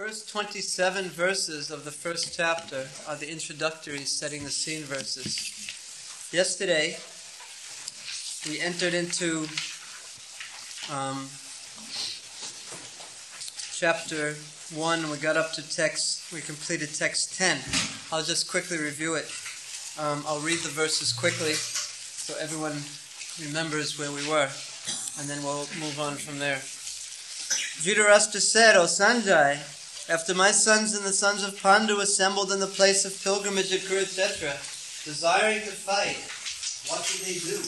First 27 verses of the first chapter are the introductory setting the scene verses. Yesterday, we entered into chapter 1. We got up to we completed text 10. I'll just quickly review it. I'll read the verses quickly so everyone remembers where we were, and then we'll move on from there. Dhritarashtra said, "O Sanjay, after my sons and the sons of Pandu assembled in the place of pilgrimage at Kurukshetra, desiring to fight, what did they do?"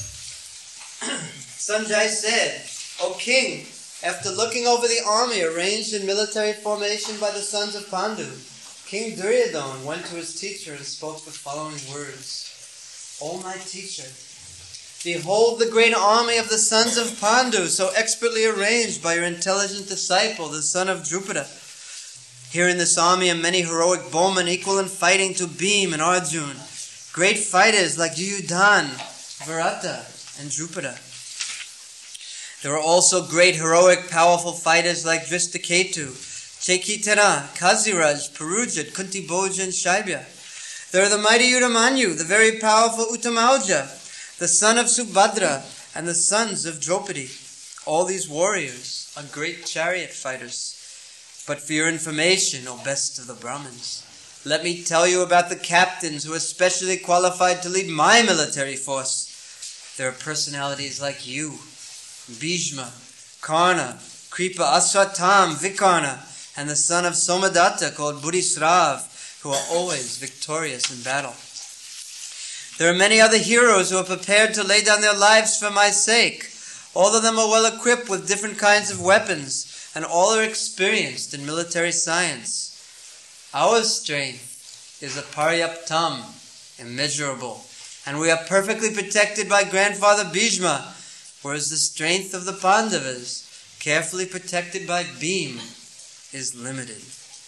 Sanjay said, "O king, after looking over the army arranged in military formation by the sons of Pandu, King Duryodhana went to his teacher and spoke the following words. O my teacher, behold the great army of the sons of Pandu, so expertly arranged by your intelligent disciple, the son of Drupada. Here in this army are many heroic bowmen equal in fighting to Bhima and Arjuna, great fighters like Duryodhana, Virata, and Drupada. There are also great heroic powerful fighters like Drishtaketu, Chaitanya, Kaziraj, Purujit, Kuntibhoja, and Shaibya. There are the mighty Udamanyu, the very powerful Uttamauja, the son of Subhadra, and the sons of Draupadi. All these warriors are great chariot fighters. But for your information, O best of the Brahmins, let me tell you about the captains who are specially qualified to lead my military force. There are personalities like you, Bhishma, Karna, Kripa, Aswatham, Vikarna, and the son of Somadatta called Buddhisrav, who are always victorious in battle. There are many other heroes who are prepared to lay down their lives for my sake. All of them are well equipped with different kinds of weapons, and all are experienced in military science. Our strength is aparyaptam, immeasurable, and we are perfectly protected by grandfather Bhishma, whereas the strength of the Pandavas, carefully protected by Bhima, is limited."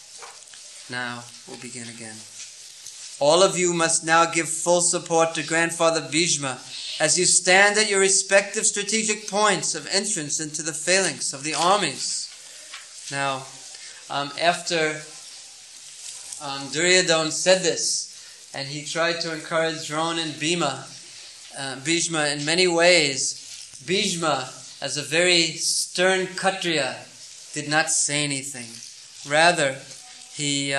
Now, we'll begin again. "All of you must now give full support to grandfather Bhishma as you stand at your respective strategic points of entrance into the phalanx of the armies." Now, after Duryodhana said this, and he tried to encourage Drona and Bhishma in many ways, Bhishma, as a very stern Kshatriya, did not say anything. Rather, he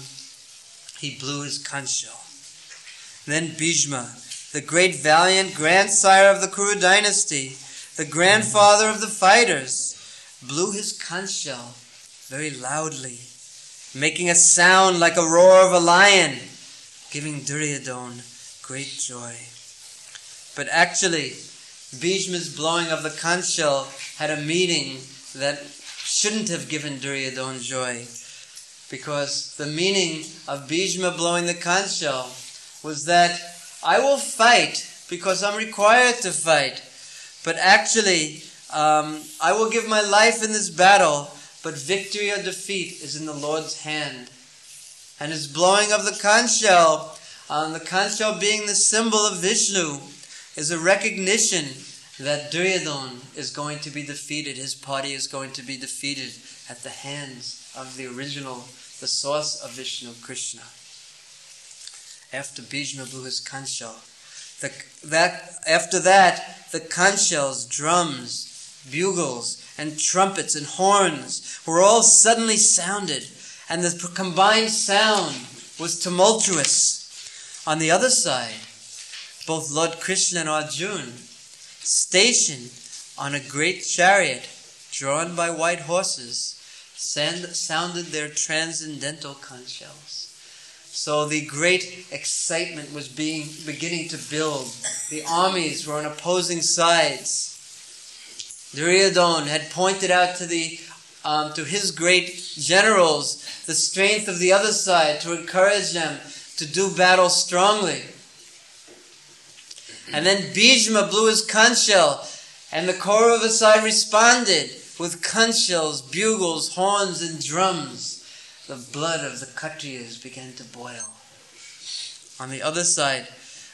blew his conch shell. Then Bhishma, the great valiant grandsire of the Kuru dynasty, the grandfather of the fighters, blew his conch shell very loudly, making a sound like a roar of a lion, giving Duryodhana great joy. But actually, Bhishma's blowing of the conch shell had a meaning that shouldn't have given Duryodhana joy, because the meaning of Bhishma blowing the conch shell was that I will fight because I'm required to fight, but actually I will give my life in this battle, but victory or defeat is in the Lord's hand. And his blowing of the conch shell being the symbol of Vishnu, is a recognition that Duryodhana is going to be defeated. His party is going to be defeated at the hands of the original, the source of Vishnu, Krishna. After Bhishma blew his conch shell, after that, the conch shells, drums, bugles, and trumpets and horns were all suddenly sounded, and the combined sound was tumultuous. On the other side, both Lord Krishna and Arjuna, stationed on a great chariot drawn by white horses, sounded their transcendental conch shells. So the great excitement was beginning to build. The armies were on opposing sides. Duryodhana had pointed out to his great generals the strength of the other side to encourage them to do battle strongly. And then Bhishma blew his conch shell, and the Kaurava side responded with conch shells, bugles, horns, and drums. The blood of the Kshatriyas began to boil. On the other side,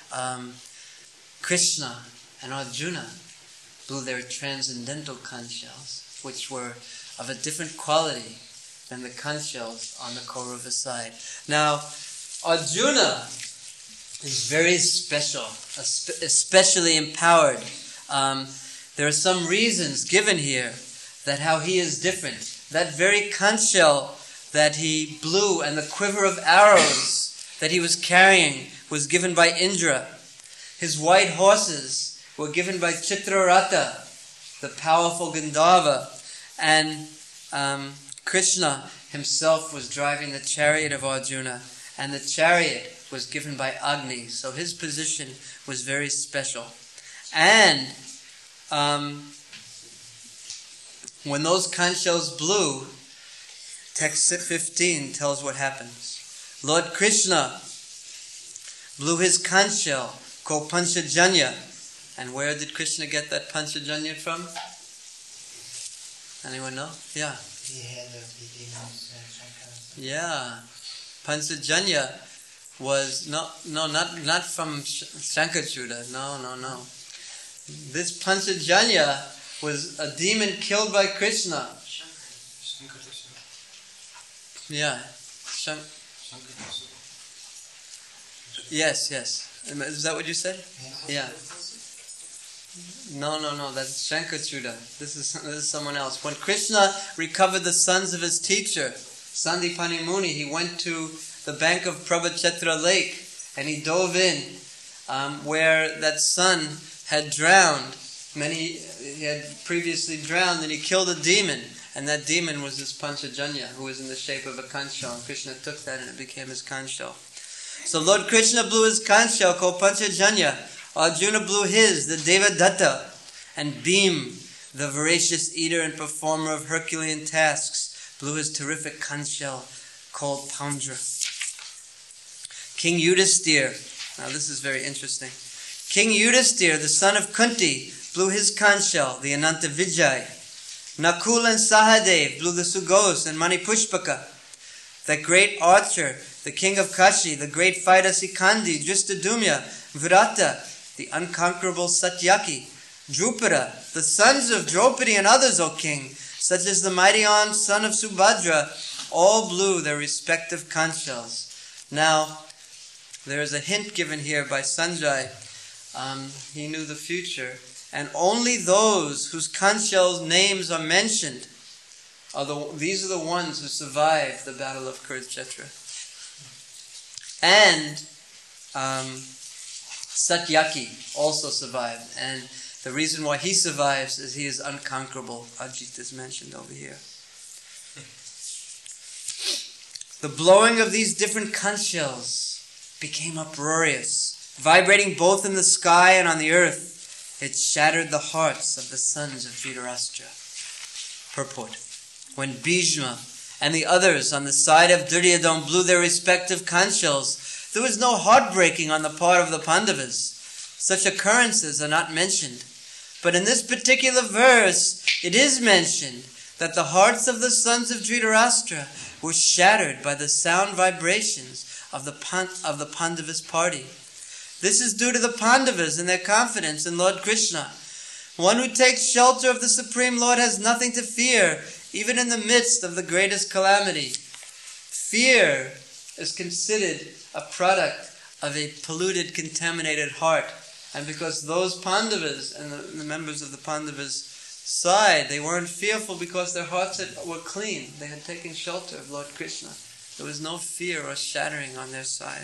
Krishna and Arjuna blew their transcendental conch shells, which were of a different quality. than the conch shells on the Kaurava side. Now, Arjuna is very special, especially empowered. There are some reasons given here that how he is different. That very conch shell that he blew and the quiver of arrows that he was carrying was given by Indra. His white horses were given by Chitraratha, the powerful Gandharva, and Krishna himself was driving the chariot of Arjuna, and the chariot was given by Agni, so his position was very special. And when those conch shells blew, text 15 tells what happens. Lord Krishna blew his conch shell called Panchajanya. And where did Krishna get that Panchajanya from? Anyone know? Yeah. The head of the demons, Shankara. Yeah. Panchajanya was not from Shankachuda. No. This Panchajanya was a demon killed by Krishna. Yeah. Yes. Is that what you said? Yeah. No. That's Shankachuda. This is someone else. When Krishna recovered the sons of his teacher, Sandipani Muni, he went to the bank of Prabhachetra Lake and he dove in where that son had drowned. He had previously drowned, and he killed a demon, and that demon was this Panchajanya, who was in the shape of a conch shell, and Krishna took that and it became his conch shell. So Lord Krishna blew his conch shell called Panchajanya. Arjuna blew his, the Devadatta, and Bhim, the voracious eater and performer of Herculean tasks, blew his terrific conch shell called Pandra. King Yudhisthira, now this is very interesting. King Yudhisthira, the son of Kunti, blew his conch shell, the Ananta Vijay. Nakul and Sahadev blew the Sugos and Manipushpaka. The great archer, the king of Kashi, the great fighter Sikandi, Dristadumya, Virata, the unconquerable Satyaki, Drupada, the sons of Draupadi and others, O king, such as the mighty armed son of Subhadra, all blew their respective conch shells. Now, there is a hint given here by Sanjay. He knew the future. And only those whose conch shells' names are mentioned, these are the ones who survived the battle of Kurukshetra. And Satyaki also survived. And the reason why he survives is he is unconquerable. Ajit is mentioned over here. The blowing of these different conch shells became uproarious, vibrating both in the sky and on the earth. It shattered the hearts of the sons of Dhritarashtra. Purport. When Bhishma and the others on the side of Duryodhana blew their respective conch shells, there was no heartbreaking on the part of the Pandavas. Such occurrences are not mentioned. But in this particular verse, it is mentioned that the hearts of the sons of Dhritarashtra were shattered by the sound vibrations of the Pandavas party. This is due to the Pandavas and their confidence in Lord Krishna. One who takes shelter of the Supreme Lord has nothing to fear, even in the midst of the greatest calamity. Fear is considered a product of a polluted, contaminated heart. And because those Pandavas and the members of the Pandavas' side, they weren't fearful because their hearts were clean. They had taken shelter of Lord Krishna. There was no fear or shattering on their side.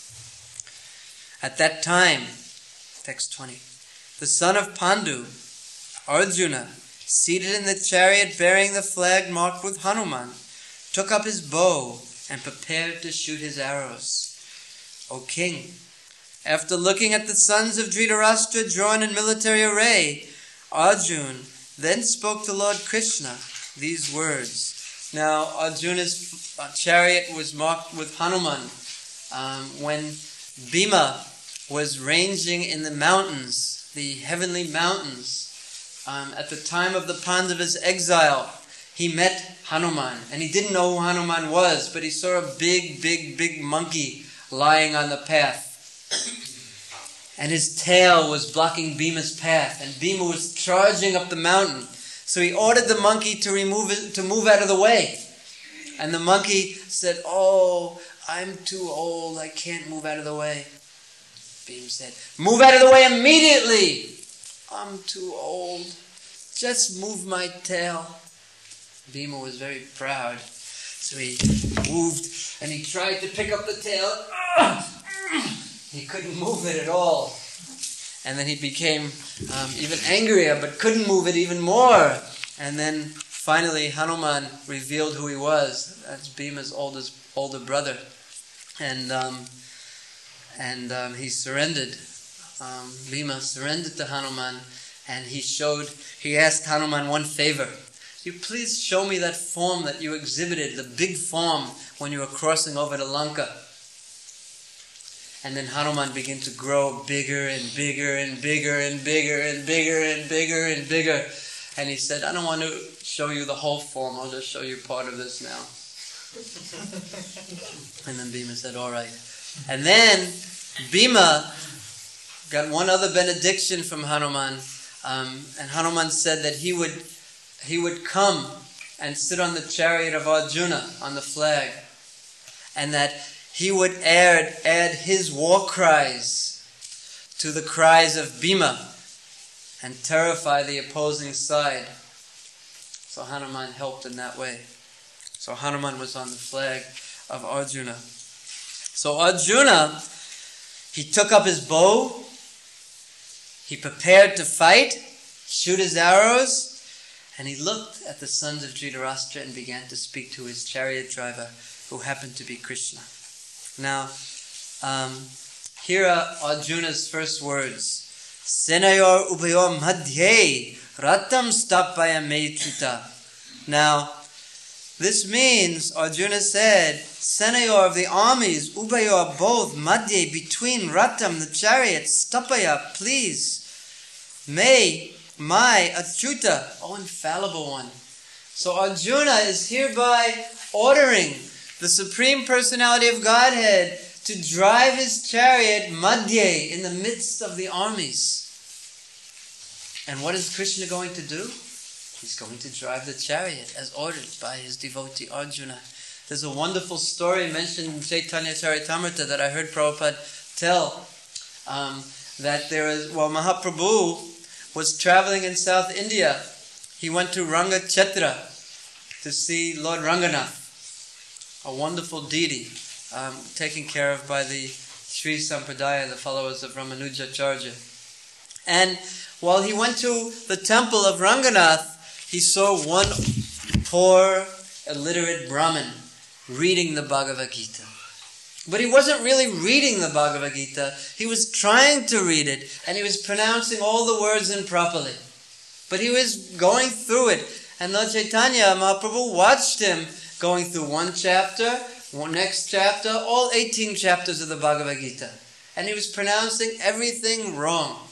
At that time, text 20, the son of Pandu, Arjuna, seated in the chariot bearing the flag marked with Hanuman, took up his bow and prepared to shoot his arrows. O king, after looking at the sons of Dhritarashtra drawn in military array, Arjuna then spoke to Lord Krishna these words. Now, Arjuna's chariot was marked with Hanuman. When Bhima was ranging in the mountains, the heavenly mountains, at the time of the Pandavas' exile, he met Hanuman. And he didn't know who Hanuman was, but he saw a big monkey lying on the path. And his tail was blocking Bhima's path, and Bhima was charging up the mountain. So he ordered the monkey to move out of the way. And the monkey said, "Oh, I'm too old. I can't move out of the way." Bhima said, "Move out of the way immediately." "I'm too old. Just move my tail." Bhima was very proud. So he moved and he tried to pick up the tail. He couldn't move it at all. And then he became even angrier, but couldn't move it even more. And then finally Hanuman revealed who he was. That's Bhima's older brother. And he surrendered. Bhima surrendered to Hanuman, and he asked Hanuman one favor. "You please show me that form that you exhibited, the big form when you were crossing over to Lanka." And then Hanuman began to grow bigger and bigger and bigger and bigger and bigger and bigger and bigger. And he said, "I don't want to show you the whole form, I'll just show you part of this now." And then Bhima said, "All right." And then Bhima got one other benediction from Hanuman. And Hanuman said that he would come and sit on the chariot of Arjuna, on the flag, and that he would add his war cries to the cries of Bhima and terrify the opposing side. So Hanuman helped in that way. So Hanuman was on the flag of Arjuna. So Arjuna, he took up his bow, he prepared to fight, shoot his arrows, and he looked at the sons of Dhritarashtra and began to speak to his chariot driver, who happened to be Krishna. Now, here are Arjuna's first words. Senayor ubayor madhye ratam stapaya meychuta. Now, this means, Arjuna said, Senayor of the armies, ubayor, both, madhye, between, ratam, the chariot, stapaya, please, may, my, achyuta, oh infallible one. So Arjuna is hereby ordering the Supreme Personality of Godhead to drive his chariot madhye, in the midst of the armies. And what is Krishna going to do? He's going to drive the chariot as ordered by his devotee Arjuna. There's a wonderful story mentioned in Chaitanya Charitamrita that I heard Prabhupada tell, that Mahaprabhu was traveling in South India. He went to Rangachetra to see Lord Ranganath, a wonderful deity taken care of by the Sri Sampradaya, the followers of Ramanujacharya. And while he went to the temple of Ranganath, he saw one poor, illiterate Brahmin reading the Bhagavad Gita. But he wasn't really reading the Bhagavad Gita. He was trying to read it, and he was pronouncing all the words improperly. But he was going through it. And Lord Chaitanya Mahaprabhu watched him going through one chapter, next chapter, all 18 chapters of the Bhagavad Gita. And he was pronouncing everything wrong.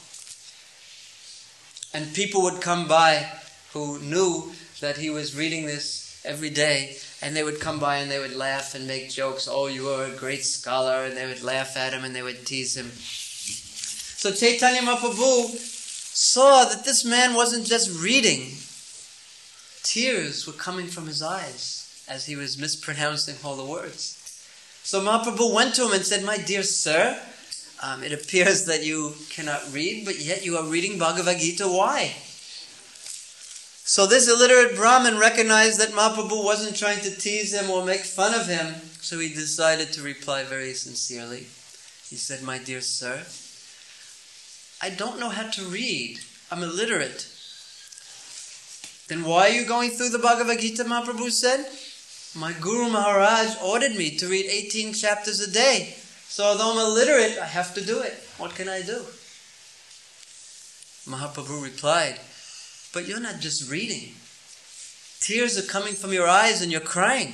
And people would come by who knew that he was reading this every day, and they would come by and they would laugh and make jokes. "Oh, you are a great scholar," and they would laugh at him and they would tease him. So Chaitanya Mahaprabhu saw that this man wasn't just reading. Tears were coming from his eyes as he was mispronouncing all the words. So Mahaprabhu went to him and said, "My dear sir, it appears that you cannot read, but yet you are reading Bhagavad Gita. Why?" So this illiterate Brahmin recognized that Mahaprabhu wasn't trying to tease him or make fun of him, so he decided to reply very sincerely. He said, "My dear sir, I don't know how to read. I'm illiterate." "Then why are you going through the Bhagavad Gita?" Mahaprabhu said. "My Guru Maharaj ordered me to read 18 chapters a day. So although I'm illiterate, I have to do it. What can I do?" Mahaprabhu replied, "But you're not just reading. Tears are coming from your eyes and you're crying.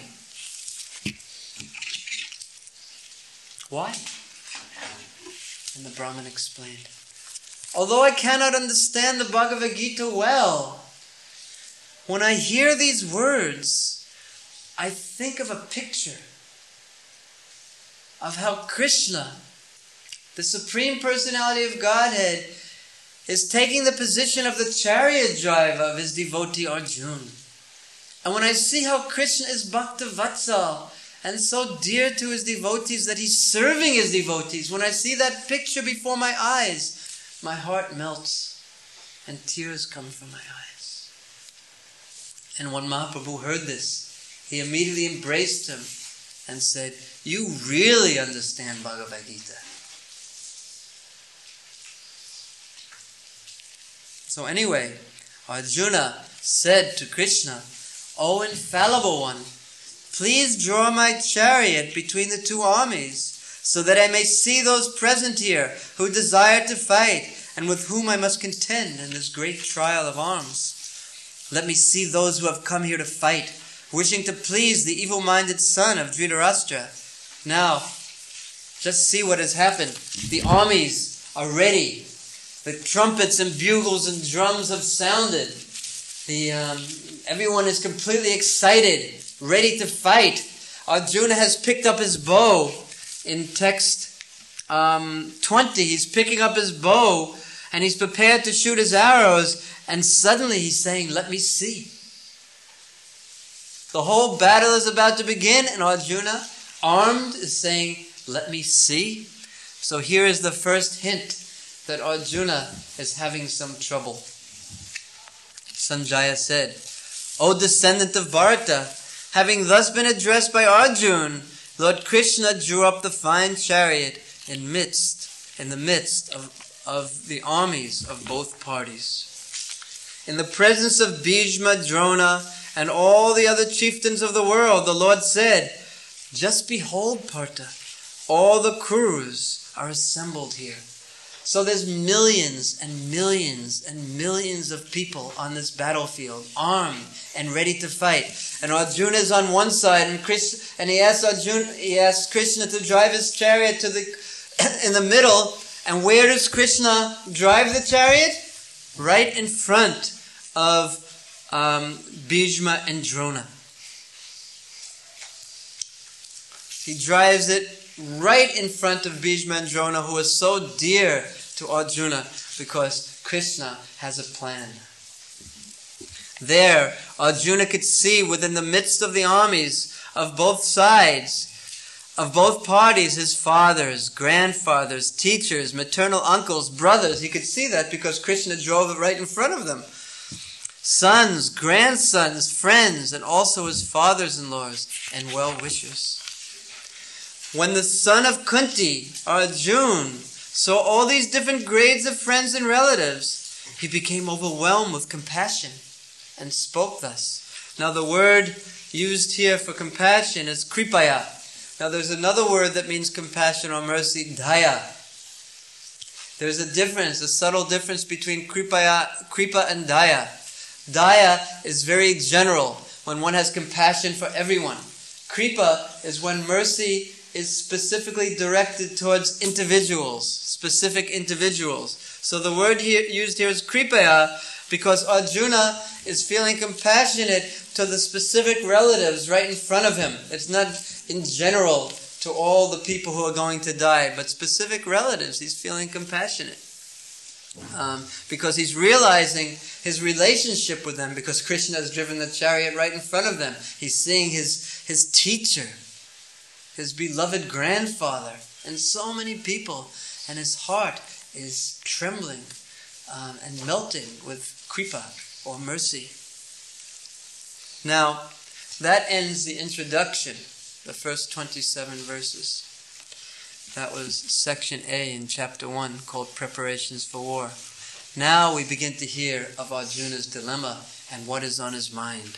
Why?" And the Brahmin explained, "Although I cannot understand the Bhagavad Gita well, when I hear these words, I think of a picture of how Krishna, the Supreme Personality of Godhead, is taking the position of the chariot driver of his devotee Arjuna. And when I see how Krishna is Bhakta Vatsal and so dear to his devotees that he's serving his devotees, when I see that picture before my eyes, my heart melts and tears come from my eyes. And when Mahaprabhu heard this, he immediately embraced him and said, "You really understand Bhagavad Gita." So anyway, Arjuna said to Krishna, "O infallible one, please draw my chariot between the two armies, so that I may see those present here who desire to fight, and with whom I must contend in this great trial of arms. Let me see those who have come here to fight, wishing to please the evil-minded son of Dhritarashtra." Now, just see what has happened. The armies are ready. The trumpets and bugles and drums have sounded. Everyone is completely excited, ready to fight. Arjuna has picked up his bow. In text 20, he's picking up his bow and he's prepared to shoot his arrows, and suddenly he's saying, "Let me see." The whole battle is about to begin, and Arjuna, armed, is saying, "Let me see." So here is the first hint that Arjuna is having some trouble. Sanjaya said, "O descendant of Bharata, having thus been addressed by Arjuna, Lord Krishna drew up the fine chariot in the midst of the armies of both parties. In the presence of Bhishma, Drona, and all the other chieftains of the world, the Lord said, 'Just behold, Partha, all the Kurus are assembled here.'" So there's millions and millions and millions of people on this battlefield, armed and ready to fight. And Arjuna is on one side, and he asks Krishna to drive his chariot in the middle. And where does Krishna drive the chariot? Right in front of Bhishma and Drona. He drives it right in front of Bhishma and Drona, who is so dear to Arjuna, because Krishna has a plan. There, Arjuna could see within the midst of the armies of both sides, of both parties, his fathers, grandfathers, teachers, maternal uncles, brothers. He could see that because Krishna drove it right in front of them. Sons, grandsons, friends, and also his fathers-in-laws and well-wishers. When the son of Kunti, Arjuna, saw all these different grades of friends and relatives, he became overwhelmed with compassion and spoke thus. Now the word used here for compassion is kripaya. Now there's another word that means compassion or mercy, daya. There's a difference, a subtle difference between kripa and daya. Daya is very general, when one has compassion for everyone. Kripa is when mercy is specifically directed towards individuals, specific individuals. So the word used here is kripaya, because Arjuna is feeling compassionate to the specific relatives right in front of him. It's not in general to all the people who are going to die, but specific relatives, he's feeling compassionate. Because he's realizing his relationship with them, because Krishna has driven the chariot right in front of them. He's seeing his teacher, his beloved grandfather, and so many people, and his heart is trembling and melting with kripa, or mercy. Now, that ends the introduction, the first 27 verses. That was section A in chapter 1, called Preparations for War. Now we begin to hear of Arjuna's dilemma and what is on his mind.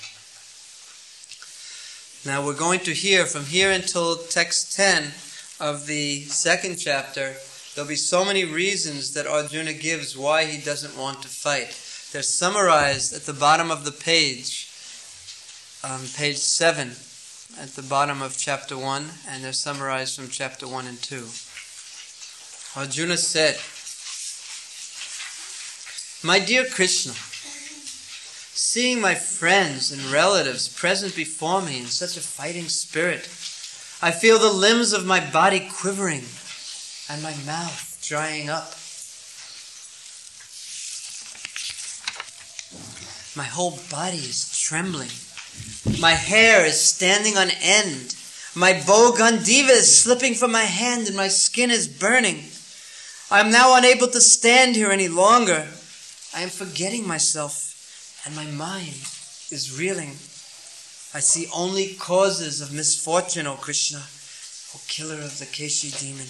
Now we're going to hear from here until text 10 of the second chapter. There'll be so many reasons that Arjuna gives why he doesn't want to fight. They're summarized at the bottom of the page, page 7, at the bottom of chapter 1, and they're summarized from chapter 1 and 2. Arjuna said, "My dear Krishna, seeing my friends and relatives present before me in such a fighting spirit, I feel the limbs of my body quivering and my mouth drying up. My whole body is trembling My hair is standing on end. My bow Gandiva is slipping from my hand and my skin is burning. I am now unable to stand here any longer. I am forgetting myself and my mind is reeling. I see only causes of misfortune, O Krishna, O killer of the Keshi demon.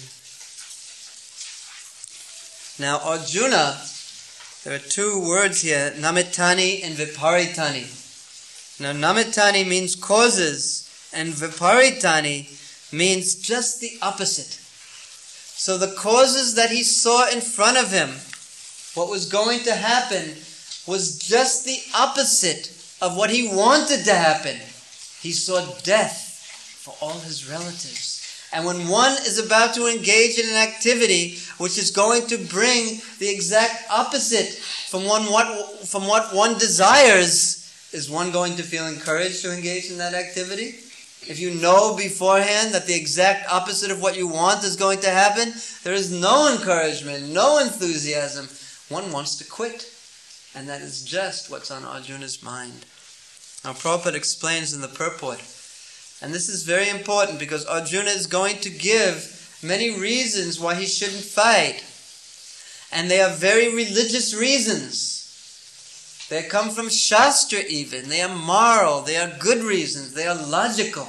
Now Arjuna, there are two words here, Namittani and Viparitani. Now Namittani means causes and Viparitani means just the opposite. So the causes that he saw in front of him, what was going to happen, was just the opposite of what he wanted to happen. He saw death for all his relatives. And when one is about to engage in an activity which is going to bring the exact opposite from what one desires, is one going to feel encouraged to engage in that activity? If you know beforehand that the exact opposite of what you want is going to happen, there is no encouragement, no enthusiasm. One wants to quit. And that is just what's on Arjuna's mind. Now Prabhupada explains in the purport, and this is very important because Arjuna is going to give many reasons why he shouldn't fight. And they are very religious reasons. They come from Shastra even. They are moral. They are good reasons. They are logical.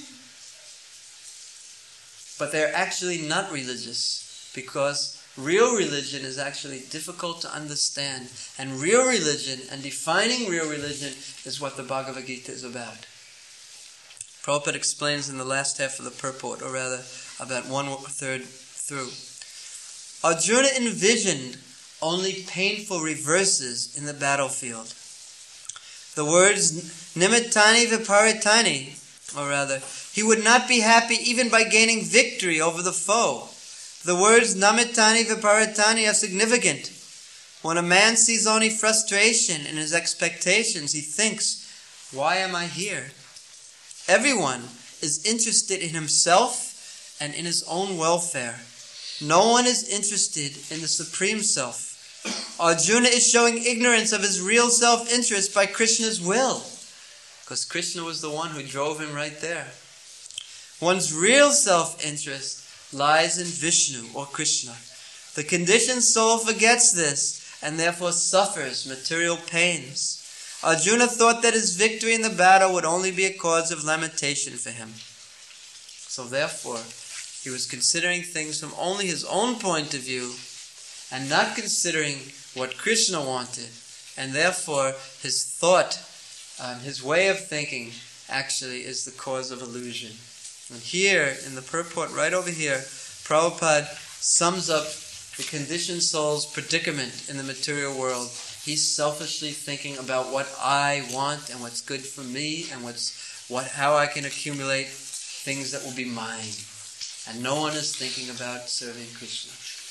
But they're actually not religious because real religion is actually difficult to understand. And real religion and defining real religion is what the Bhagavad Gita is about. Prabhupada explains in the last half of the purport, or rather about 1/3 through. Arjuna envisioned only painful reverses in the battlefield. The words Nimittani Viparitani, or rather, he would not be happy even by gaining victory over the foe. The words Namittani Viparitani are significant. When a man sees only frustration in his expectations, he thinks, why am I here? Everyone is interested in himself and in his own welfare. No one is interested in the Supreme Self. Arjuna is showing ignorance of his real self-interest by Krishna's will, because Krishna was the one who drove him right there. One's real self-interest lies in Vishnu or Krishna. The conditioned soul forgets this and therefore suffers material pains. Arjuna thought that his victory in the battle would only be a cause of lamentation for him. So therefore, he was considering things from only his own point of view and not considering what Krishna wanted. And therefore, his thought, his way of thinking, actually is the cause of illusion. And here, in the purport right over here, Prabhupada sums up the conditioned soul's predicament in the material world. He's selfishly thinking about what I want and what's good for me and how I can accumulate things that will be mine. And no one is thinking about serving Krishna.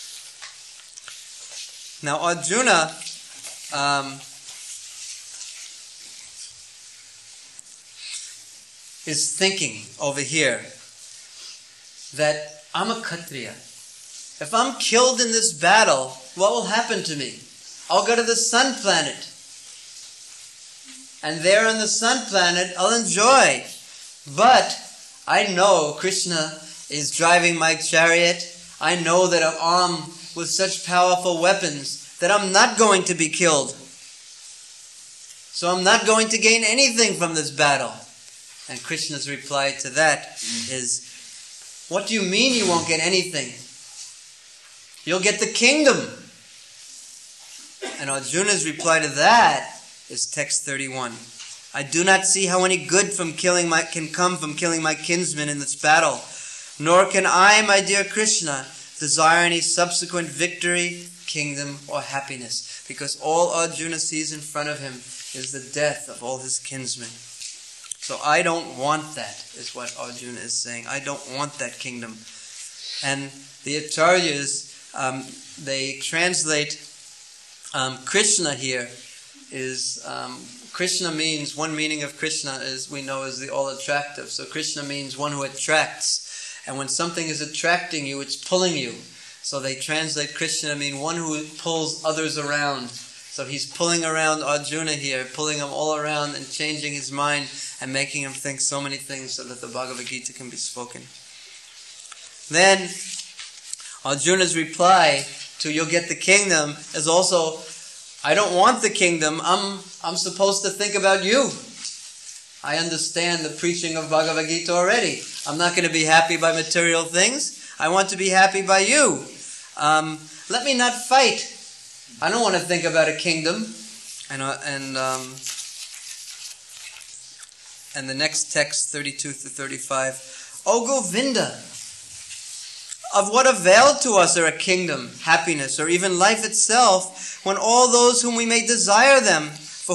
Now Arjuna is thinking over here that I'm a Kshatriya. If I'm killed in this battle, what will happen to me? I'll go to the sun planet. And there on the sun planet, I'll enjoy. But I know Krishna is driving my chariot. I know that I'm armed with such powerful weapons that I'm not going to be killed. So I'm not going to gain anything from this battle. And Krishna's reply to that is, what do you mean you won't get anything? You'll get the kingdom. And Arjuna's reply to that is text 31. I do not see how any good can come from killing my kinsmen in this battle. Nor can I, my dear Krishna, desire any subsequent victory, kingdom, or happiness. Because all Arjuna sees in front of him is the death of all his kinsmen. So I don't want that, is what Arjuna is saying. I don't want that kingdom. And the Acharyas, they translate Krishna here is, Krishna means, one meaning of Krishna is, we know, is the all-attractive. So Krishna means one who attracts. And when something is attracting you, it's pulling you. So they translate Krishna to mean one who pulls others around. So he's pulling around Arjuna here, pulling him all around and changing his mind and making him think so many things so that the Bhagavad Gita can be spoken. Then Arjuna's reply to "you'll get the kingdom" is also, "I don't want the kingdom, I'm supposed to think about you. I understand the preaching of Bhagavad Gita already. I'm not going to be happy by material things. I want to be happy by you. Let me not fight. I don't want to think about a kingdom." And the next text, 32 through 35, "O Govinda, of what avail to us are a kingdom, happiness, or even life itself, when all those for whom we may desire them,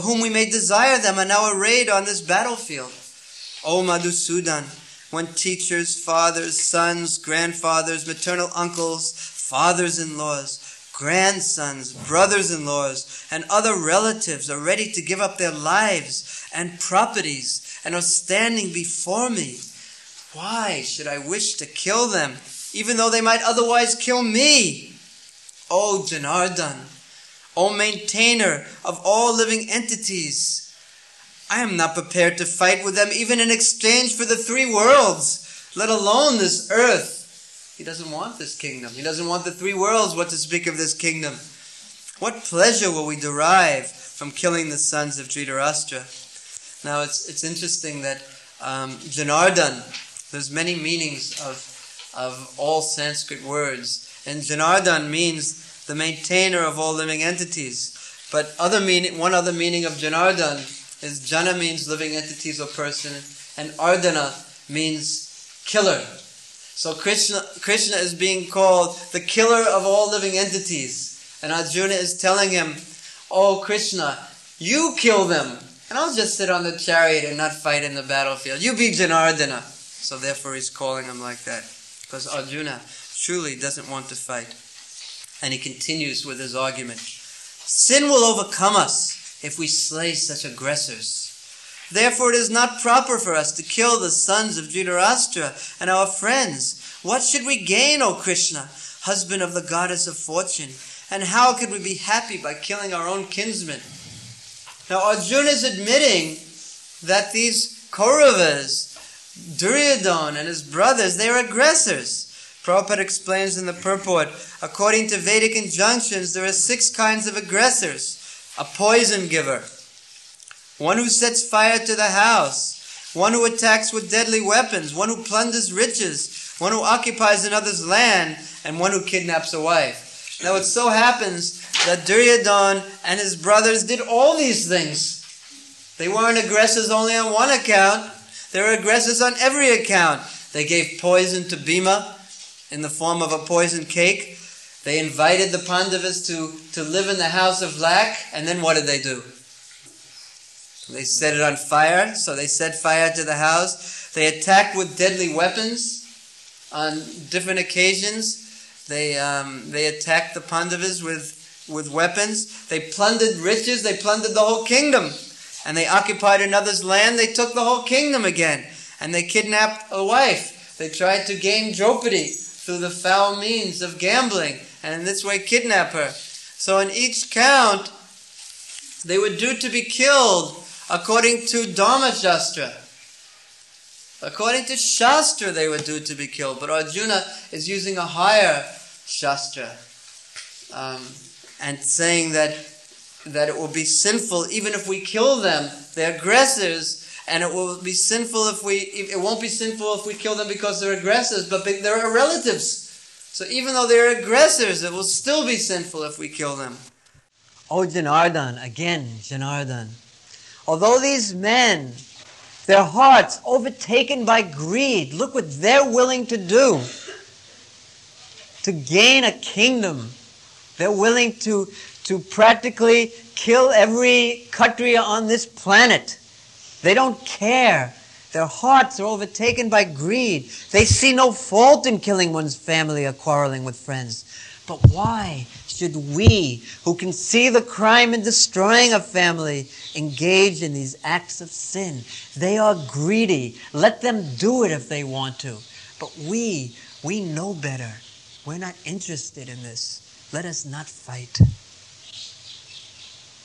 are now arrayed on this battlefield? O Madhusudan, when teachers, fathers, sons, grandfathers, maternal uncles, fathers-in-laws, grandsons, brothers-in-laws, and other relatives are ready to give up their lives and properties and are standing before me, why should I wish to kill them, even though they might otherwise kill me? O Janardhan, O maintainer of all living entities, I am not prepared to fight with them even in exchange for the 3 worlds, let alone this earth." He doesn't want this kingdom. He doesn't want the 3 worlds, what to speak of this kingdom. "What pleasure will we derive from killing the sons of Dhritarashtra?" Now it's interesting that Janardhan, there's many meanings of all Sanskrit words, and Janardhan means the maintainer of all living entities. But one other meaning of Janardhan is Jana means living entities or person, and Ardhana means killer. So Krishna is being called the killer of all living entities. And Arjuna is telling him, "Oh Krishna, you kill them, and I'll just sit on the chariot and not fight in the battlefield. You be Janardhana." So therefore he's calling him like that, because Arjuna truly doesn't want to fight. And he continues with his argument. "Sin will overcome us if we slay such aggressors. Therefore it is not proper for us to kill the sons of Dhritarashtra and our friends. What should we gain, O Krishna, husband of the goddess of fortune? And how could we be happy by killing our own kinsmen?" Now Arjuna is admitting that these Kauravas, Duryodhana and his brothers, they are aggressors. Prabhupada explains in the purport, according to Vedic injunctions, there are 6 kinds of aggressors. A poison giver, one who sets fire to the house, one who attacks with deadly weapons, one who plunders riches, one who occupies another's land, and one who kidnaps a wife. Now it so happens that Duryodhana and his brothers did all these things. They weren't aggressors only on one account, they were aggressors on every account. They gave poison to Bhima in the form of a poison cake. They invited the Pandavas to live in the house of lac, and then what did they do? They set it on fire, so they set fire to the house. They attacked with deadly weapons on different occasions. They attacked the Pandavas with weapons. They plundered riches, they plundered the whole kingdom. And they occupied another's land, they took the whole kingdom again. And they kidnapped a wife. They tried to gain Draupadi through the foul means of gambling, and in this way kidnap her. So in each count, they were due to be killed according to Dharma Shastra. According to Shastra, they were due to be killed. But Arjuna is using a higher Shastra and saying that it will be sinful even if we kill them. They're aggressors, and it will be sinful it won't be sinful if we kill them because they're aggressors, but they're our relatives. So even though they're aggressors, it will still be sinful if we kill them. Oh Janardhan, again Janardhan. Although these men, their hearts overtaken by greed, look what they're willing to do to gain a kingdom. They're willing to practically kill every Kshatriya on this planet. They don't care. Their hearts are overtaken by greed. They see no fault in killing one's family or quarreling with friends. But why should we, who can see the crime in destroying a family, engage in these acts of sin? They are greedy. Let them do it if they want to. But we know better. We're not interested in this. Let us not fight.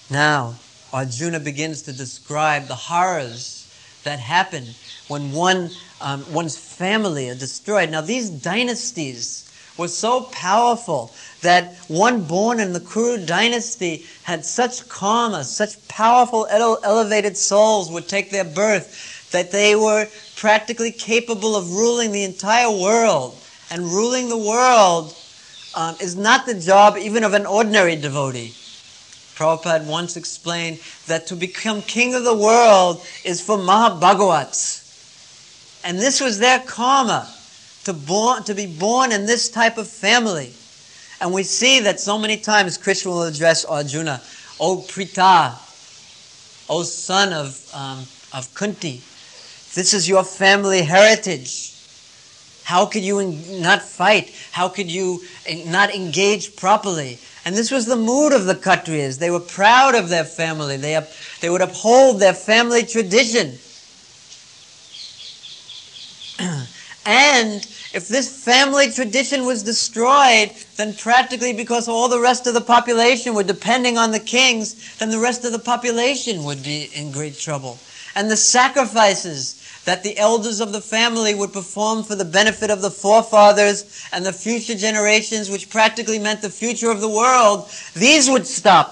Now, Arjuna begins to describe the horrors that happen when one's family are destroyed. Now, these dynasties were so powerful that one born in the Kuru dynasty had such karma, such powerful, elevated souls would take their birth, that they were practically capable of ruling the entire world. And ruling the world is not the job even of an ordinary devotee. Prabhupada once explained that to become king of the world is for Mahabhagavats. And this was their karma, to be born in this type of family. And we see that so many times Krishna will address Arjuna, O Pritha, O son of Kunti, this is your family heritage. How could you not fight? How could you not engage properly? And this was the mood of the Kshatriyas. They were proud of their family. They would uphold their family tradition. And if this family tradition was destroyed, then practically because all the rest of the population were depending on the kings, then the rest of the population would be in great trouble. And the sacrifices that the elders of the family would perform for the benefit of the forefathers and the future generations, which practically meant the future of the world, these would stop.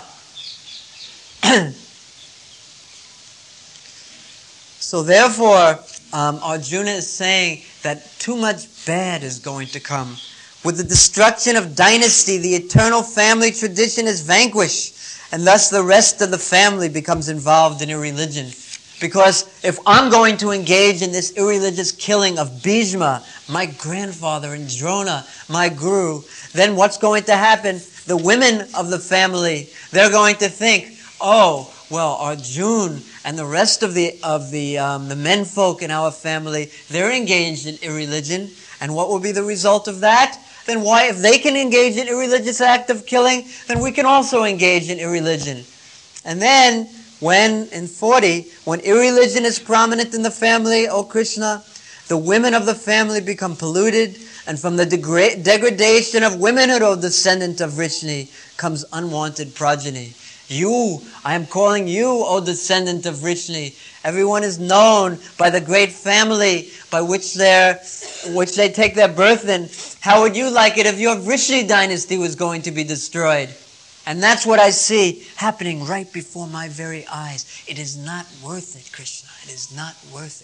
So therefore, Arjuna is saying that too much bad is going to come. With the destruction of dynasty, the eternal family tradition is vanquished, and thus the rest of the family becomes involved in irreligion. Because if I'm going to engage in this irreligious killing of Bhishma, my grandfather, and Drona, my guru, then what's going to happen? The women of the family, they're going to think, oh, well, Arjuna and the rest of the menfolk in our family, they're engaged in irreligion. And what will be the result of that? Then why, if they can engage in irreligious act of killing, then we can also engage in irreligion. And then, when irreligion is prominent in the family, O Krishna, the women of the family become polluted, and from the degradation of womanhood, O descendant of Vrishni, comes unwanted progeny. I am calling you, O descendant of Vrishni. Everyone is known by the great family by which they take their birth in. How would you like it if your Vrishni dynasty was going to be destroyed? And that's what I see happening right before my very eyes. It is not worth it, Krishna. It is not worth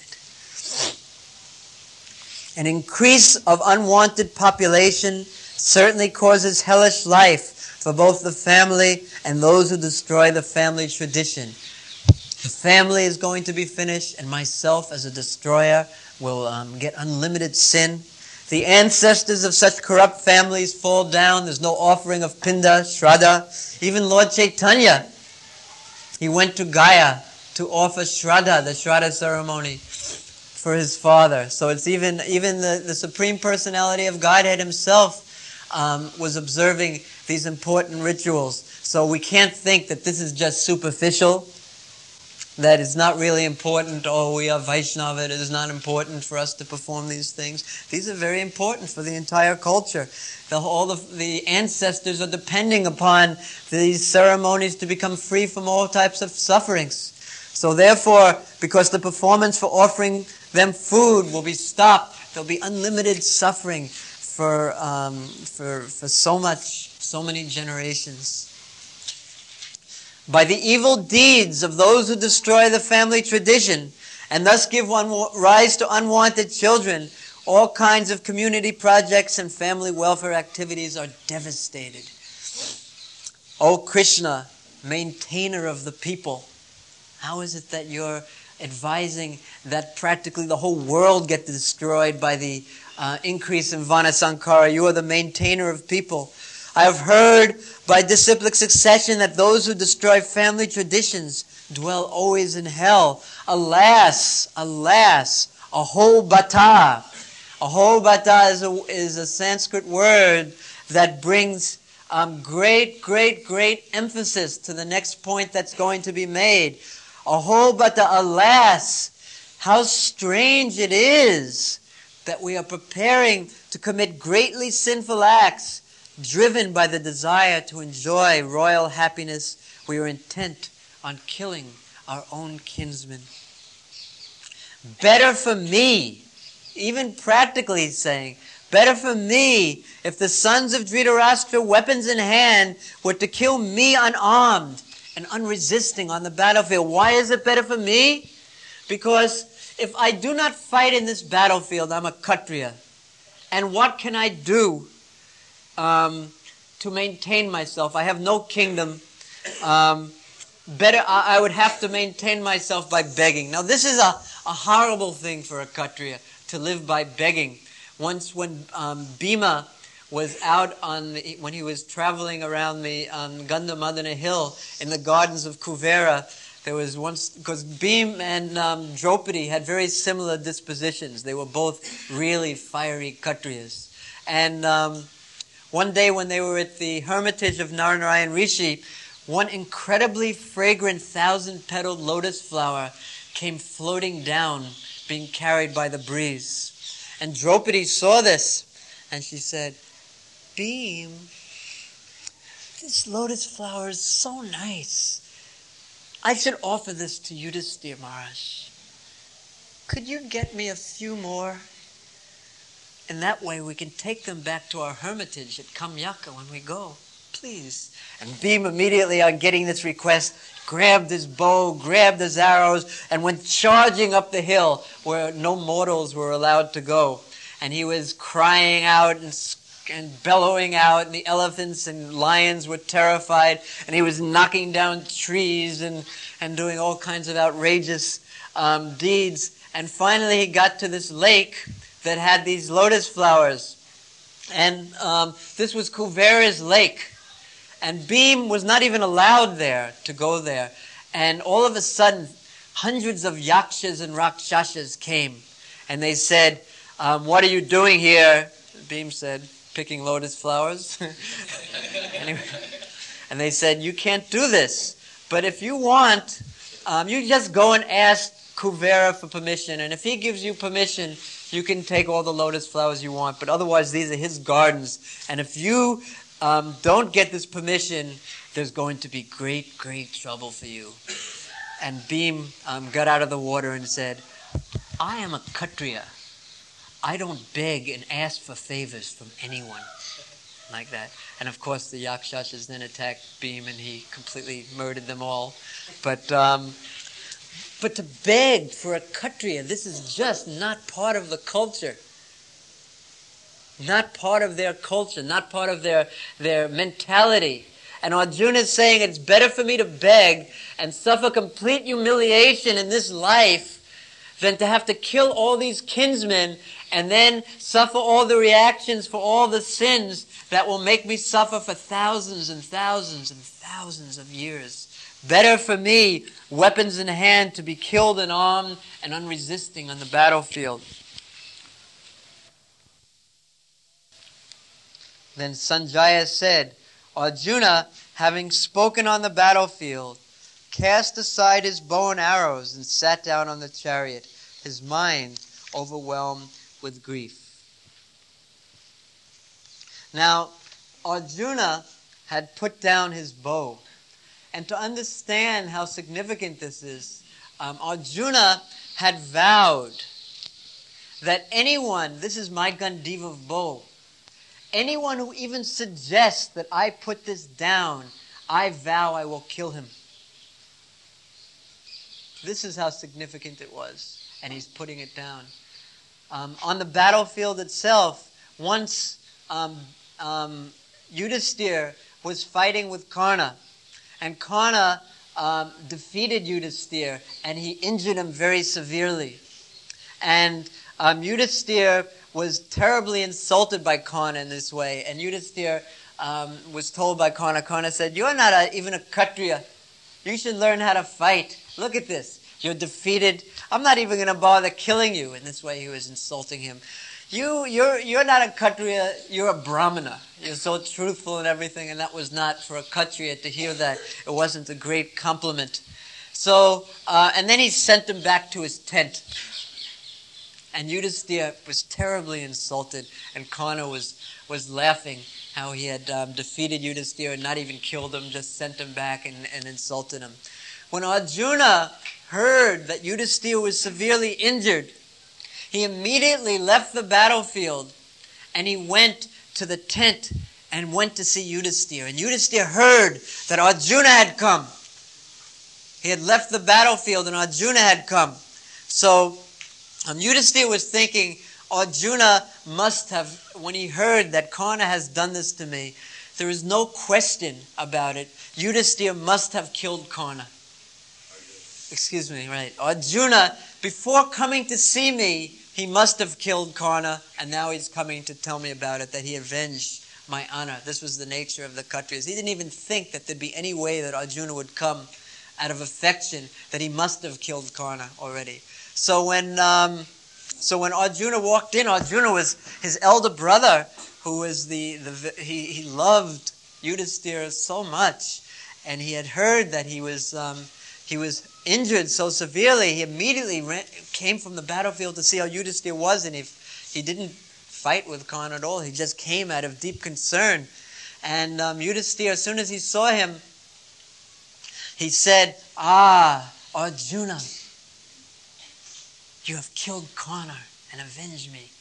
it. An increase of unwanted population certainly causes hellish life for both the family and those who destroy the family tradition. The family is going to be finished, and myself as a destroyer will get unlimited sin. The ancestors of such corrupt families fall down. There's no offering of Pinda, Shraddha. Even Lord Chaitanya, he went to Gaya to offer Shraddha, the Shraddha ceremony, for his father. So it's even the Supreme Personality of Godhead himself was observing these important rituals. So we can't think that this is just superficial, that it's not really important. Oh, we are Vaishnava, it is not important for us to perform these things. These are very important for the entire culture. All of the ancestors are depending upon these ceremonies to become free from all types of sufferings. So therefore, because the performance for offering them food will be stopped, there'll be unlimited suffering for so many generations. By the evil deeds of those who destroy the family tradition and thus give rise to unwanted children, all kinds of community projects and family welfare activities are devastated. O Krishna, maintainer of the people, how is it that you're advising that practically the whole world get destroyed by the increase in Vanasankara? You are the maintainer of people. I have heard by disciplic succession that those who destroy family traditions dwell always in hell. Alas, alas, ahobata. Ahobata is a Sanskrit word that brings great emphasis to the next point that's going to be made. Ahobata, alas, how strange it is that we are preparing to commit greatly sinful acts. Driven by the desire to enjoy royal happiness, we are intent on killing our own kinsmen. Better for me, even practically he's saying, better for me if the sons of Dhritarashtra, weapons in hand, were to kill me unarmed and unresisting on the battlefield. Why is it better for me? Because if I do not fight in this battlefield, I'm a Kshatriya. And what can I do to maintain myself? I have no kingdom. I would have to maintain myself by begging. Now this is a horrible thing for a Kshatriya, to live by begging. Once when Bhima was out when he was traveling around the Gandhamadana hill in the gardens of Kuvera, there was once, because Bhima and Draupadi had very similar dispositions. They were both really fiery Kshatriyas. And one day when they were at the hermitage of Nararayan Rishi, one incredibly fragrant 1,000-petaled lotus flower came floating down, being carried by the breeze. And Draupadi saw this, and she said, Bhima, this lotus flower is so nice. I should offer this to Yudhisthira Maharaj. Could you get me a few more? And that way we can take them back to our hermitage at Kamyaka when we go. Please. And Bhima immediately on getting this request grabbed his bow, grabbed his arrows, and went charging up the hill where no mortals were allowed to go. And he was crying out and bellowing out, and the elephants and lions were terrified, and he was knocking down trees and doing all kinds of outrageous deeds. And finally he got to this lake that had these lotus flowers. And this was Kuvera's lake. And Bhima was not even allowed there to go there. And all of a sudden, hundreds of yakshas and rakshasas came. And they said, what are you doing here? Bhima said, picking lotus flowers. Anyway, and they said, you can't do this. But if you want, you just go and ask Kuvera for permission. And if he gives you permission, you can take all the lotus flowers you want. But otherwise, these are his gardens. And if you don't get this permission, there's going to be great, great trouble for you. And Bhima got out of the water and said, I am a Kshatriya. I don't beg and ask for favors from anyone. Like that. And of course the Yakshashas then attacked Bhima and he completely murdered them all. But to beg for a Kshatriya, this is just not part of the culture. Not part of their culture, not part of their mentality. And Arjuna is saying it's better for me to beg and suffer complete humiliation in this life than to have to kill all these kinsmen and then suffer all the reactions for all the sins that will make me suffer for thousands and thousands and thousands of years. Better for me, weapons in hand, to be killed and armed and unresisting on the battlefield. Then Sanjaya said, Arjuna, having spoken on the battlefield, cast aside his bow and arrows and sat down on the chariot, his mind overwhelmed with grief. Now, Arjuna had put down his bow. And to understand how significant this is, Arjuna had vowed that anyone, this is my Gandiva bow, anyone who even suggests that I put this down, I vow I will kill him. This is how significant it was. And he's putting it down. On the battlefield itself, once Yudhisthira was fighting with Karna. And Karna defeated Yudhisthira and he injured him very severely. And Yudhisthira was terribly insulted by Karna in this way. And Yudhisthira was told by Karna, Karna said, you're not even a Kshatriya. You should learn how to fight. Look at this. You're defeated. I'm not even going to bother killing you. In this way he was insulting him. You're not a Kshatriya, you're a Brahmana. You're so truthful and everything, and that was not for a Kshatriya to hear that. It wasn't a great compliment. So, and then he sent him back to his tent. And Yudhisthira was terribly insulted, and Karna was laughing how he had defeated Yudhisthira and not even killed him, just sent him back and insulted him. when Arjuna heard that Yudhisthira was severely injured, he immediately left the battlefield and he went to the tent and went to see Yudhisthira. And Yudhisthira heard that Arjuna had come. He had left the battlefield and Arjuna had come. So Yudhisthira was thinking, Arjuna must have, when he heard that Karna has done this to me, there is no question about it. Yudhisthira must have killed Karna. Excuse me, right. Arjuna, before coming to see me, he must have killed Karna, and now he's coming to tell me about it, that he avenged my honor. This was the nature of the Kshatriyas. He didn't even think that there'd be any way that Arjuna would come out of affection, that he must have killed Karna already. So when Arjuna walked in, Arjuna was his elder brother, who was he loved Yudhisthira so much, and he had heard that he was injured so severely. He immediately came from the battlefield to see how Yudhisthira was, and he didn't fight with Karna at all. He just came out of deep concern. And Yudhisthira, as soon as he saw him, he said, Arjuna, you have killed Karna and avenged me.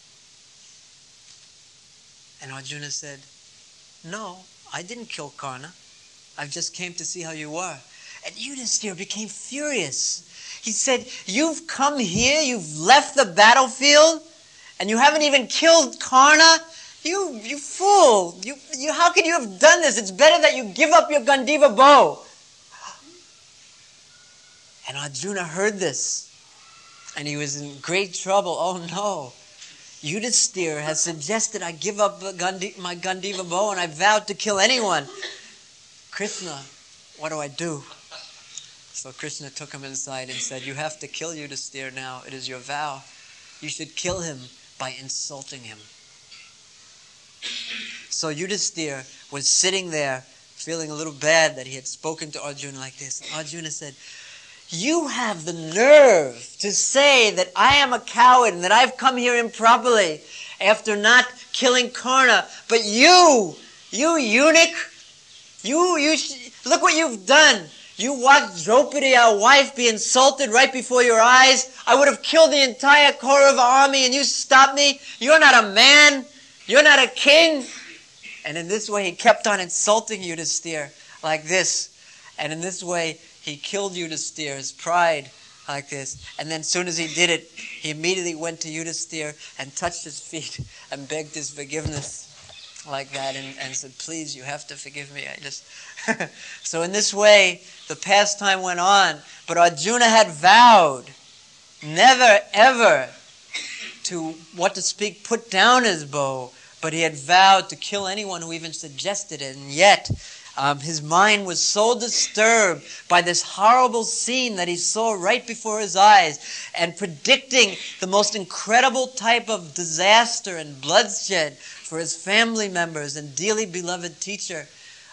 And Arjuna said, no, I didn't kill Karna. I just came to see how you are. And Yudhisthira became furious. He said, you've come here, you've left the battlefield, and you haven't even killed Karna? You fool! How could you have done this? It's better that you give up your Gandiva bow. And Arjuna heard this, and he was in great trouble. Oh no! Yudhisthira has suggested I give up my Gandiva bow, and I vowed to kill anyone. Krishna, what do I do? So Krishna took him inside and said, you have to kill Yudhisthira now. It is your vow. You should kill him by insulting him. So Yudhisthira was sitting there feeling a little bad that he had spoken to Arjuna like this. And Arjuna said, you have the nerve to say that I am a coward and that I've come here improperly after not killing Karna. But you eunuch, look what you've done. You watched Draupadi, our wife, be insulted right before your eyes. I would have killed the entire Kaurava army and you stopped me. You're not a man. You're not a king. And in this way, he kept on insulting Yudhisthira like this. And in this way, he killed Yudhisthira's pride like this. And then as soon as he did it, he immediately went to Yudhisthira and touched his feet and begged his forgiveness like that and said, please, you have to forgive me. So in this way, the pastime went on. But Arjuna had vowed never ever to, put down his bow, but he had vowed to kill anyone who even suggested it. And yet, his mind was so disturbed by this horrible scene that he saw right before his eyes, and predicting the most incredible type of disaster and bloodshed for his family members and dearly beloved teacher,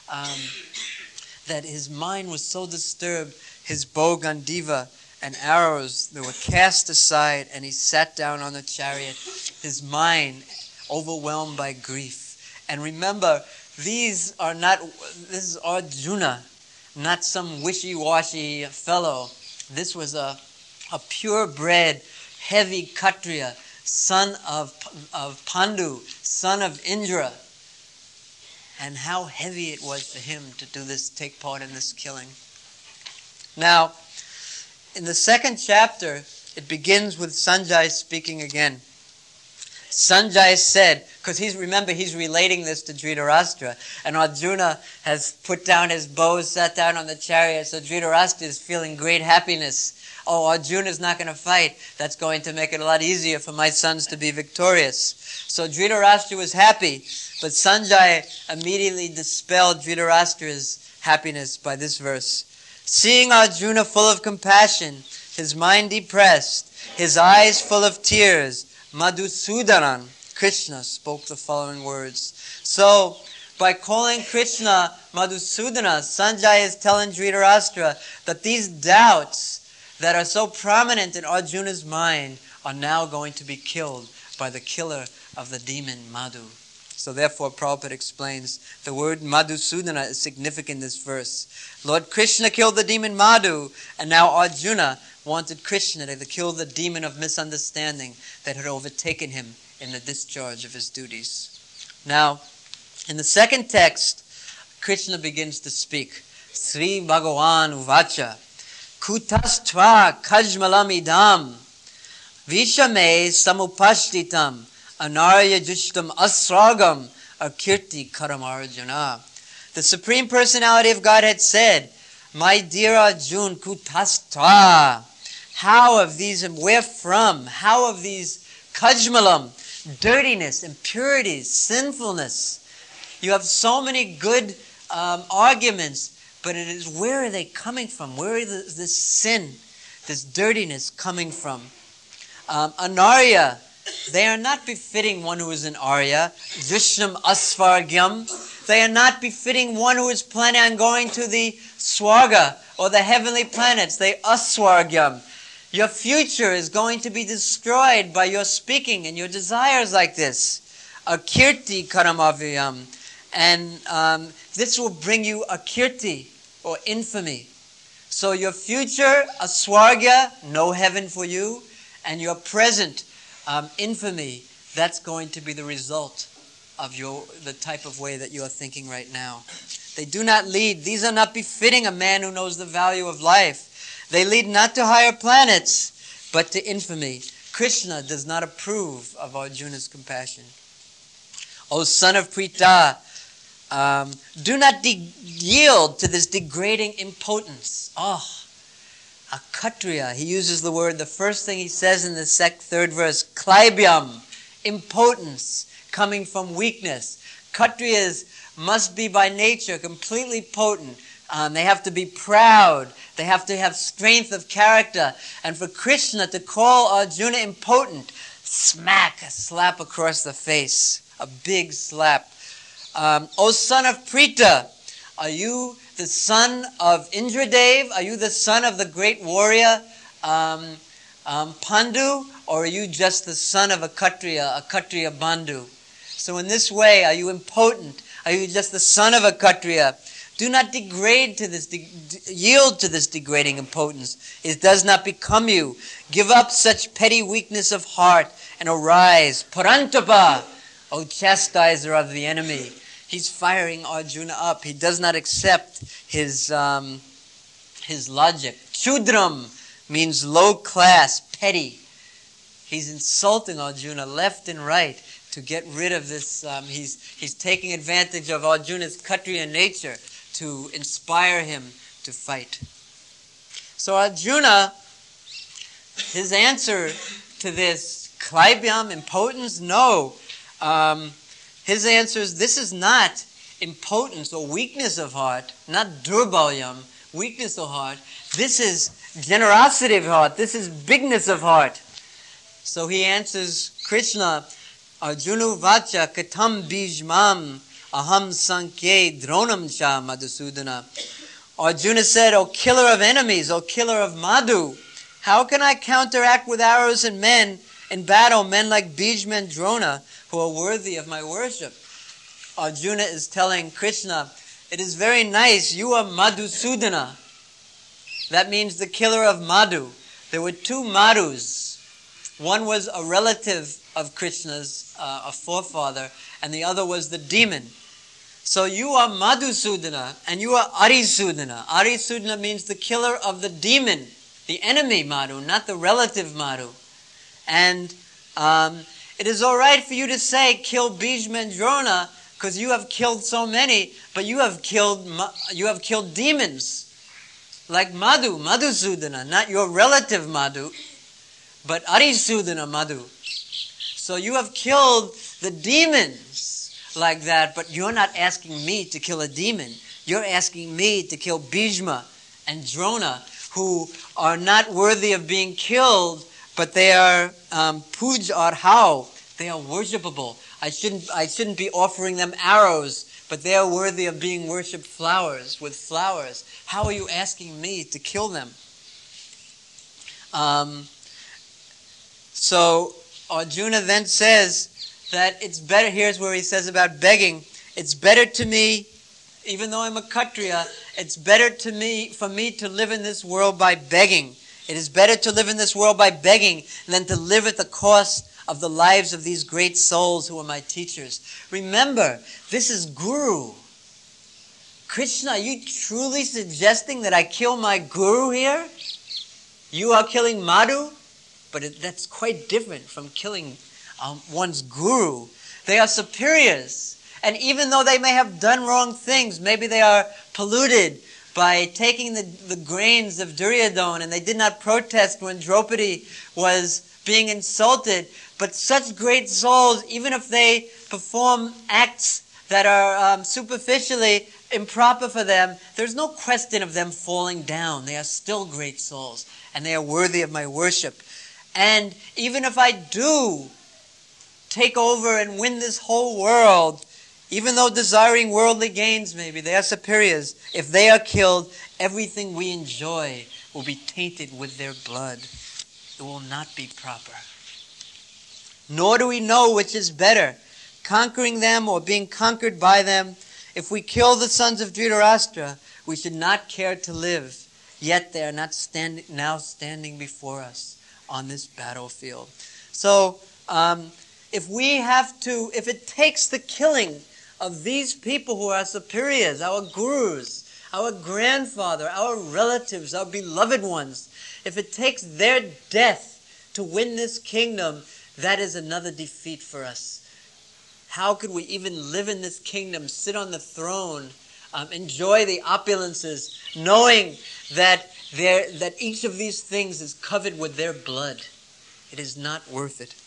that his mind was so disturbed, his bow Gandiva and arrows, they were cast aside, and he sat down on the chariot, his mind overwhelmed by grief. And remember, this is Arjuna, not some wishy-washy fellow. This was a purebred, heavy Kshatriya, son of Pandu, son of Indra. And how heavy it was for him to do this, take part in this killing. Now, in the second chapter, it begins with Sanjay speaking again. Sanjay said, because he's relating this to Dhritarashtra, and Arjuna has put down his bow, sat down on the chariot, so Dhritarashtra is feeling great happiness. Oh, Arjuna's not going to fight. That's going to make it a lot easier for my sons to be victorious. So Dhritarashtra was happy, but Sanjay immediately dispelled Dhritarashtra's happiness by this verse. Seeing Arjuna full of compassion, his mind depressed, his eyes full of tears, Madhusudanan, Krishna, spoke the following words. So, by calling Krishna Madhusudana, Sanjay is telling Dhritarashtra that these doubts that are so prominent in Arjuna's mind are now going to be killed by the killer of the demon Madhu. So therefore, Prabhupada explains the word Madhusudana is significant in this verse. Lord Krishna killed the demon Madhu, and now Arjuna wanted Krishna to kill the demon of misunderstanding that had overtaken him in the discharge of his duties. Now, in the second text, Krishna begins to speak. Sri Bhagavan Uvacha Kutastva Kajmalam Idam Vishame Samupashtitam Anarya Jushtam Asragam Akirti Karamarjuna. The Supreme Personality of Godhead said, my dear Arjun, Kutastva, how of these, and where from? How of these Kajmalam, dirtiness, impurities, sinfulness? You have so many good arguments, but it is, where are they coming from? Where is this sin, this dirtiness coming from? Anarya, they are not befitting one who is an Arya. Vishnu Asvargyam, they are not befitting one who is planning on going to the Swarga or the heavenly planets. They Asvargyam. Your future is going to be destroyed by your speaking and your desires like this. Akirti Karamaviyam. And this will bring you akirti, or infamy. So your future, aswarga, no heaven for you, and your present, infamy, that's going to be the result of the type of way that you are thinking right now. They do not lead. These are not befitting a man who knows the value of life. They lead not to higher planets, but to infamy. Krishna does not approve of Arjuna's compassion. O son of Pritha, do not yield to this degrading impotence. A Kshatriya, he uses the word, the first thing he says in the third verse, klaibyam, impotence, coming from weakness. Kshatriyas must be by nature completely potent. They have to be proud. They have to have strength of character. And for Krishna to call Arjuna impotent, smack, a slap across the face, a big slap. O son of Pritha, are you the son of Indradev? Are you the son of the great warrior Pandu? Or are you just the son of a Kshatriya Bandhu? So in this way, are you impotent? Are you just the son of a Kshatriya? Do not degrade to this, yield to this degrading impotence. It does not become you. Give up such petty weakness of heart and arise. Parantapa, O chastiser of the enemy. He's firing Arjuna up. He does not accept his logic. Chudram means low class, petty. He's insulting Arjuna left and right to get rid of this. He's taking advantage of Arjuna's Kshatriya nature to inspire him to fight. So Arjuna, his answer to this, klaibyam, impotence, no. His answer is, this is not impotence or weakness of heart, not durbalyam, weakness of heart. This is generosity of heart. This is bigness of heart. So he answers Krishna, Arjuna vacha katam bijmam aham sankye dronam cha Madhusudana. Arjuna said, O killer of enemies, O killer of Madhu, how can I counteract with arrows and men in battle, men like Bhishma and Drona, who are worthy of my worship? Arjuna is telling Krishna, it is very nice, you are Madhusudana. That means the killer of Madhu. There were two Madhus. One was a relative of Krishna's, a forefather, and the other was the demon. So you are Madhusudana and you are Arisudana. Arisudana means the killer of the demon, the enemy Madhu, not the relative Madhu. And it is all right for you to say, kill Bhishma and Drona, because you have killed so many, but you have killed demons like Madhu, Madhusudana, not your relative Madhu, but Arisudana Madhu. So you have killed the demons like that, but you're not asking me to kill a demon. You're asking me to kill Bhishma and Drona, who are not worthy of being killed, but they are puj arhau. They are worshipable. I shouldn't be offering them arrows, but they are worthy of being worshipped with flowers. How are you asking me to kill them? So Arjuna then says, that it's better, here's where he says about begging, it's better to me, even though I'm a Kshatriya, it's better for me to live in this world by begging. It is better to live in this world by begging than to live at the cost of the lives of these great souls who are my teachers. Remember, this is Guru. Krishna, are you truly suggesting that I kill my Guru here? You are killing Madhu? But that's quite different from killing one's Guru. They are superiors. And even though they may have done wrong things, maybe they are polluted by taking the grains of Duryodhana, and they did not protest when Draupadi was being insulted. But such great souls, even if they perform acts that are superficially improper for them, there's no question of them falling down. They are still great souls, and they are worthy of my worship. And even if I do take over and win this whole world, even though desiring worldly gains maybe, they are superiors. If they are killed, everything we enjoy will be tainted with their blood. It will not be proper. Nor do we know which is better, conquering them or being conquered by them. If we kill the sons of Dhritarashtra, we should not care to live. Yet they are not standing before us on this battlefield. So, if it takes the killing of these people who are superiors, our gurus, our grandfather, our relatives, our beloved ones, if it takes their death to win this kingdom, that is another defeat for us. How could we even live in this kingdom, sit on the throne, enjoy the opulences, knowing that each of these things is covered with their blood? It is not worth it.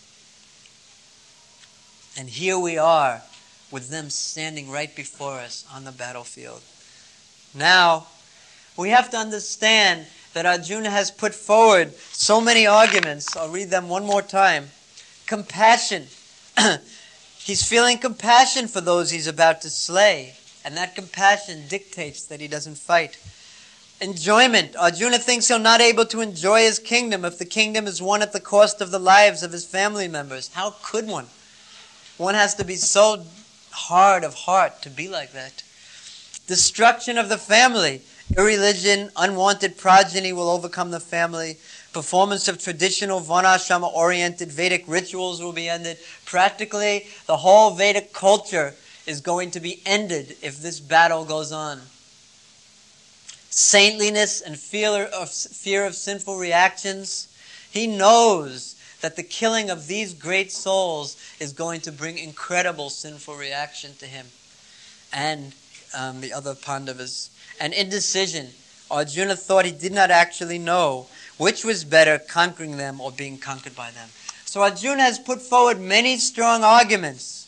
And here we are, with them standing right before us on the battlefield. Now, we have to understand that Arjuna has put forward so many arguments. I'll read them one more time. Compassion. He's feeling compassion for those he's about to slay, and that compassion dictates that he doesn't fight. Enjoyment. Arjuna thinks he'll not able to enjoy his kingdom if the kingdom is won at the cost of the lives of his family members. How could one? One has to be so hard of heart to be like that. Destruction of the family. Irreligion, unwanted progeny will overcome the family. Performance of traditional Varnashrama-oriented Vedic rituals will be ended. Practically, the whole Vedic culture is going to be ended if this battle goes on. Saintliness and fear of sinful reactions. He knows that the killing of these great souls is going to bring incredible sinful reaction to him and the other Pandavas. And indecision. Arjuna thought he did not actually know which was better, conquering them or being conquered by them. So Arjuna has put forward many strong arguments.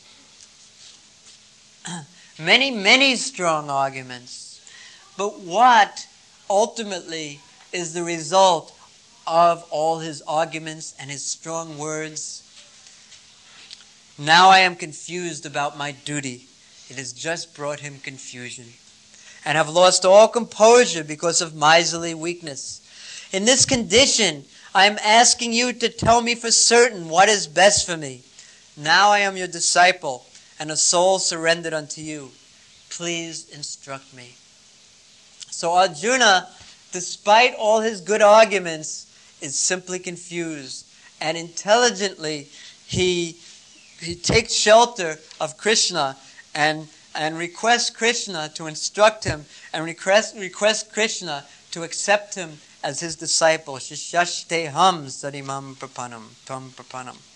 Many strong arguments. But what ultimately is the result of all his arguments and his strong words? Now I am confused about my duty. It has just brought him confusion. And have lost all composure because of miserly weakness. In this condition, I am asking you to tell me for certain what is best for me. Now I am your disciple and a soul surrendered unto you. Please instruct me. So Arjuna, despite all his good arguments, is simply confused. And intelligently, he takes shelter of Krishna and requests Krishna to instruct him and requests Krishna to accept him as his disciple. Shishashteham sarimam prapanam, tam prapanam.